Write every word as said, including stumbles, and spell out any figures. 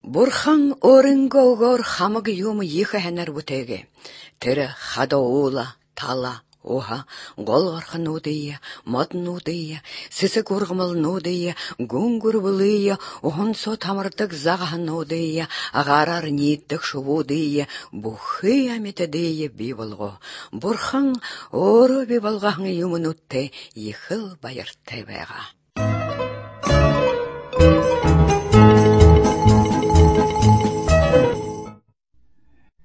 Бурхан орынгогор хамаг юм їха хенер бутеге. Тире хадоула, тала, оха, голгарха нудия, мод нудия, сисек ургмал нудия, гунгур вылия, огонсо тамыртык загахан нудия, агарар ниттик шувудия, бухи амитедия бивалго. Бурхан оро бивалгахан юмнутте, їхил байыртебега.